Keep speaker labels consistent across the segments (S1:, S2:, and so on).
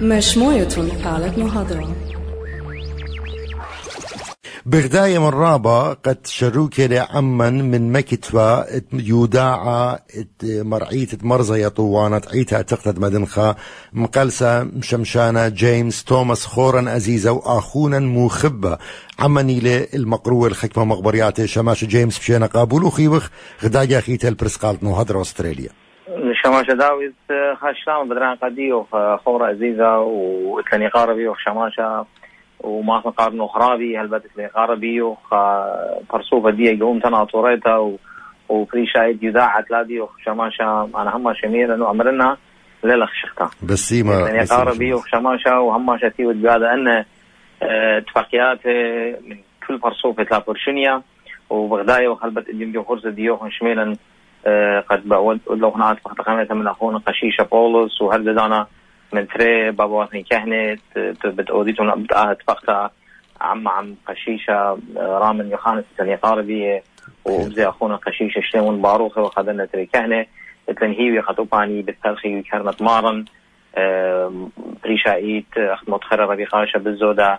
S1: مشمويتون قالت محاضرة
S2: بغداية من رابا قد شروك لعما من مكتفا يوداعا مرعية مرزية طوانة عيتا تقتد مدنخا مقلسة مشمشانة جيمس توماس خورا أزيزة وآخونا مخبة عمني للمقروة الحكمة مغبريات شماش جيمس بشينا قابولو خيوخ غدايا خيتا البرسقالت نوهدر أستراليا
S3: شماشة داويز خاشلام بدران قدي وخورة أزيزة وإتلاني قاربي وشماشة وما قارنو خرابي هلبت لي قاربي وفرصوفة دي يوم تناطوريتها وفريشايد يداعت لادي وشماشة أنا هما شميرا وأمرنا ليلة خشختها
S2: بسيمة
S3: يعني قاربي وشماشة وهما شتي وتقاده أن اتفاقيات من كل فرصوفة لا برشنيا وبغداية وخلبت إديم جو خرزة ديوخن شميلا قد بقول لو هنا تقامتها من أخونا قشيشة بولس وهرددانا من تري بابواتني كهنة بتأوديتون بتأهد فقطة عم قشيشة رامن يخانس تاني قاربية وبزي أخونا قشيشة شلون باروخة وخدنا تري كهنة تنهيوي خطوباني بالتلخي وكرمت مارن بريشايت أخت متخرر ربيقاشة بالزودة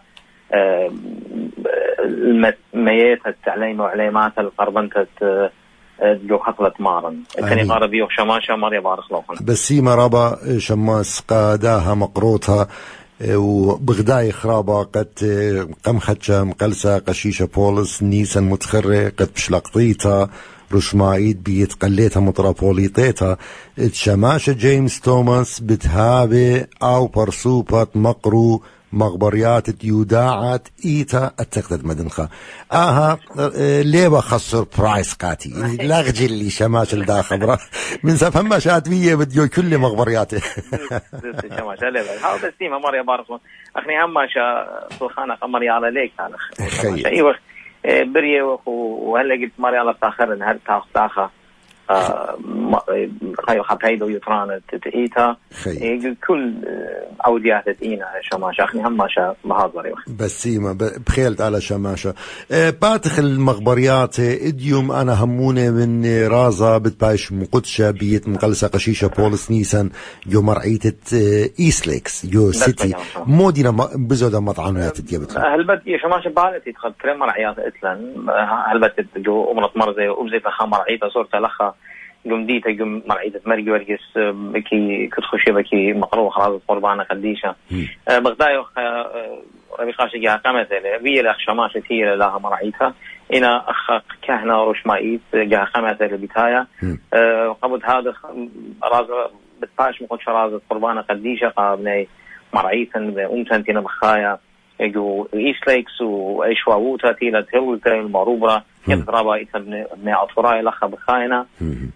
S3: الميات التعليم وعليمات القربنتة جو خطلة مارن الثاني قاربي وشماشة ماريا بارخ لوخنا
S2: بسيمة رابا شماس قاداها مقروطها وبغداي خرابة قد قمختشا مقلسة قشيشة بولس نيسان متخرة قد بشلقطيتها رشمايد بيتقليتها مطرابوليطيتها شماشة جيمس توماس بتهابي أو برسوبة مقرو مغبريات يوداعات إيتا أتقدد مدنخا ليبا خسر برايس قاتي لاغجي اللي شماش الدا خبرة من سفهم شاتبية بديو كل مغبرياته
S3: شماش ليبا هاو بسيمة مريا بارسون أخني هماشا صلخانة قمري على ليك شماشا إيوه بريه وهلا قلت مريا على تاخر هل تاخ خير حبيدو يطران تتئيتها كل أوديات تئينا شماشة أخني هماشة بهذا
S2: بسيمة بخيلت على شماشة باتخ المغبريات إديوم أنا همونة من رازا بتبايش مقدشة بيت مقلسة قشيشة بولس نيسان يو مرعيتة إيسليكس يو سيتي مودينا بزودة مطعنوات ديبت
S3: هلبت يا شماشة بالتي تخد كريم مرعيات إتلان هلبت جو أمرت مرزي وأبزيت لخا مرعيتة صورت لخا قم ديتا قم مرعيدة مرقي ورقس بكي كتخشي بكي مقروة خلاص قربانة قديشة بغداي ربيقاشي جاها قامت بيه لأخ شماشة هي لها مرعيتها إنا أخ كهنة ورشمائيت جاها قامت لبتايا قبض هذا راز بتباش مقدش راز قربانة قديشة قابني مرعيتا أمتنتين بخايا يجو إيسليكس وإيشواووتا تيلا تهولتا المعروبة يترابا إتبني أطفراي لخا بخاينا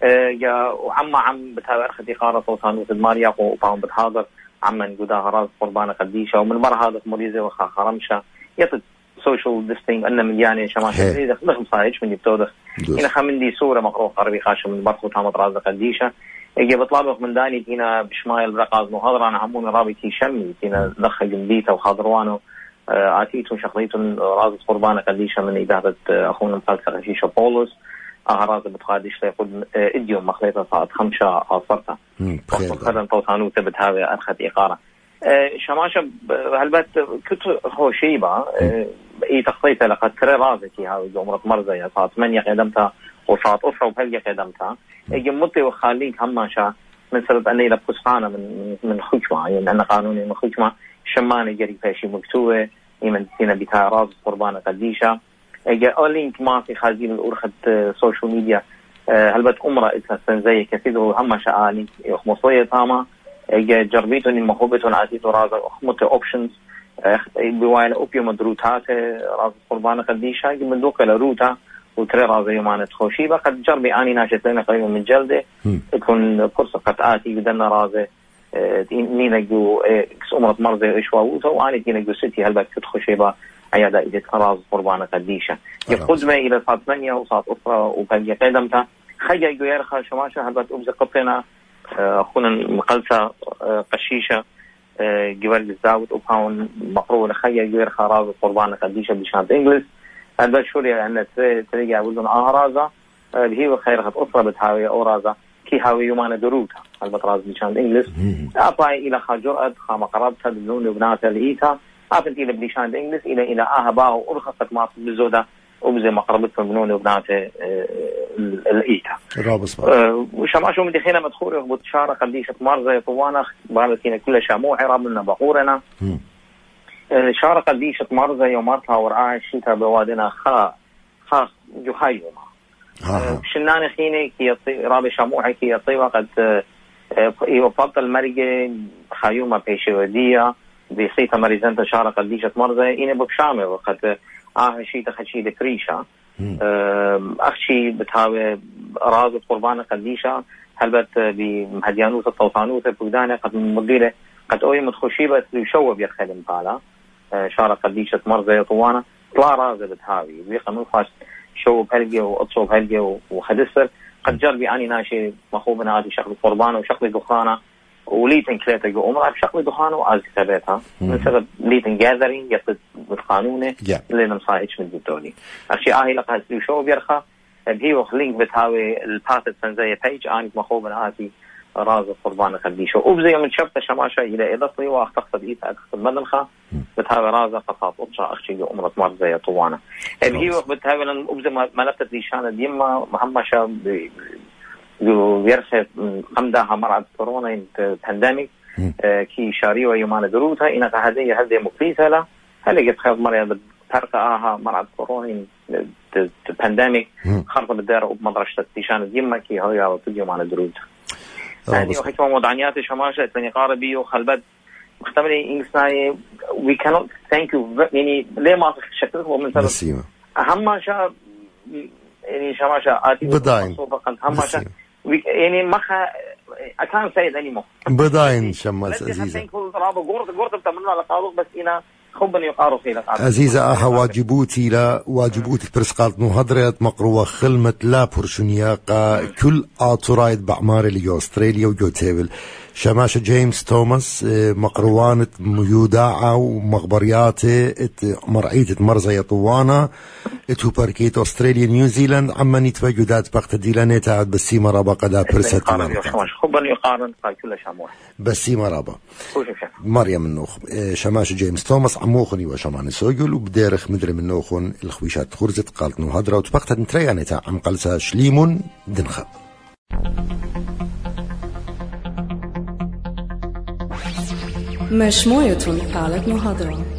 S3: وعم بتابع أرخدي قارة صوتان وتدماريا وطاهم بتحاضر عما نقودها راز قربانة قديشة ومن مرة هذا مريزة وخا خرمشة يطد سوشيال ديستينج أن من يعني شماشة إذا خلهم صايش من يبتودخ هنا خمن دي صورة مقروخ عربي خاشة من برخو تامت راز قديشة يجي بطلابك من داني تينا بشمايل برقاز مهضرة أنا همون رابطي شمي تينا دخل جنبيته وخاضروانه آتيتو شخصيتو راز قربانة قديشة من إدارة أخونا مقالسة قشيشة بولس راز بتقاديش ليقود إديوم مخليطة صارت 5 أصرتها وخدن طوطانو تبت هذه أرخت إقارة شماشة هلبت كنت هو شيبة إي تخطيتها لقد ترى رازتي هاي عمرت مرزية صارت 8 قدمتها وصارت أسرة وبهلقة قدمتها إجي مطي وخاليك هماشا من سبب أني لبقصانة من خجمة يعني أن قانوني من خجمة شماني جري فاشي مكتوبة يمن تينا بتاع راز قربانة قديشة اجا اولينك ماسي خازين الأورخة سوشيال ميديا هلبت أمرأ إتلسن زي كثير هم شعالي خمصية تاما اجا جربيتون المخوبتون عاتيتو راز خمطة أوبشنز بوايل أوبيو مدروتات راز قربانة قديشة من دوك لروتا وتري راز يومان تخوشي قد جربي آني ناشت لنا قريبا من جلدة تكون فرصة قد آتي بدنا رازة نينا جو كس أمرت مرضى إشواوته وأنا تينا جو ستي هلبت تدخل با عيادة إذا راز قربانة قديشة يقدمه إلى صات 8 وصات أخرى وبقي قدمتها خيا جو يرخى شماشة هلبت أبز قبلنا أخونا مقلسة قشيشة جوال الزاوت وباون مقرون خيا جو يرخى راز قربانة قديشة بشانت إنجلس هلبت شوري أن تريجع وزن رازة هي وخيرها أسرة بتهاوي أو رازة كي هاوي يومان دروتها البطراز بليشان انجلس اعطى الى جرأة مقربتها بدون وبناتها لقيتها عرفت الى بليشان انجلس الى اهباه ارخصت ما بالزوده وبزي مقربتها بدون وبناتها لقيتها وشماشو من دخينا مدخول بتشاره قديشه مرزه طوانا بالتينا كل شاموعي رابنا بقورنا شاره قديشه مرزه يومرتها ورعاها شيتها بوادنا خا جهيوما شنان خيني كي رابي شاموعي كي يطيوا قد يفضل مرقه خيومه بيشوديه بيصيتها مريزنتا شاره قديشه مرزه إنا ببشامه وقد شيتا خشي لكريشة أخشي بتهاوي رازة قربانة قديشة هلبت بمهديانوت الطوطانوت بقدانة قد مقيلة قد أوي متخشيبة يشوى بيرخدم بالا شارة قديشة مرزة طوانة طلع رازة بتهاوي بيقى منفاش شو بهلقة وأطشو بهلقة وخدسر قد جربي أني ناشي مخوبنا هذه شغل قربانة وشغل دخانة وليتن كليتا جو أمر بشكل دخانه وعاز كتاباتها من سبب ليتن جاذرين يطلب بالقانون اللي نمصايش من الدولي أشي آهي لقى شو بيرخى بهيو خلينك بتهاوي الباتت سنزايا بيج آنك مخوبنا هذه راز قربانة خديشة وبزي من شبت شماشة إلى إضافي وأختقصد إيتا أختقصد مدنخة بتهاوي رازة قصاب أطشا أخشي جو أمرت مرزايا طوانة بهيو بتهاوي أبزي ملبتت ليشانة ديما محمشة ويرخي قمدها مرض كورونا بانديميك كي شاريو يومان دروتها إنك هذه مقيسة لا هل جت خاف مريض ترقاها مرض كورونا بانديميك خرط بالدار وبمدرسة تيشان ديما كي هيا وتجي يومان دروتها يعني وحكي موضوعيات شماشة تاني قاربي وخلبت مختمري إنساني we cannot thank you يعني ليه ما شكله من سبب أهم شيء يعني شماشة آتي
S2: بداين
S3: أهم شيء يعني ما I can't say it anymore.
S2: بداين شماس عزيزة.
S3: بس إنا خبني يقارو خيلك.
S2: عزيزة واجبوتي لا واجبوتي برسقالت مهدرات مقروة خلمة لا برشنياقة كل آتورايد بعمار اللي أستراليا وجوتيبل شماشة جيمس توماس مقروانة ميوداعة ومغبرياته مرعية مرزة طوانا اتو باركيت أستراليا نيوزيلاند عما نتواجدات بقت ديلانيتا عد بسيمة رابا قدا برسة
S3: خبني يقارن كل شاموح
S2: بسيمة رابا مريم النوخ شماشة جيمس توماس عموخني وشمان سوجل وبدارخ مدري من نوخن الخويشات خرزت قالت نهدرة وتبقت نتريانيتا عم قلسا شليمون دنخا
S1: مش مويتون قالت نهدرة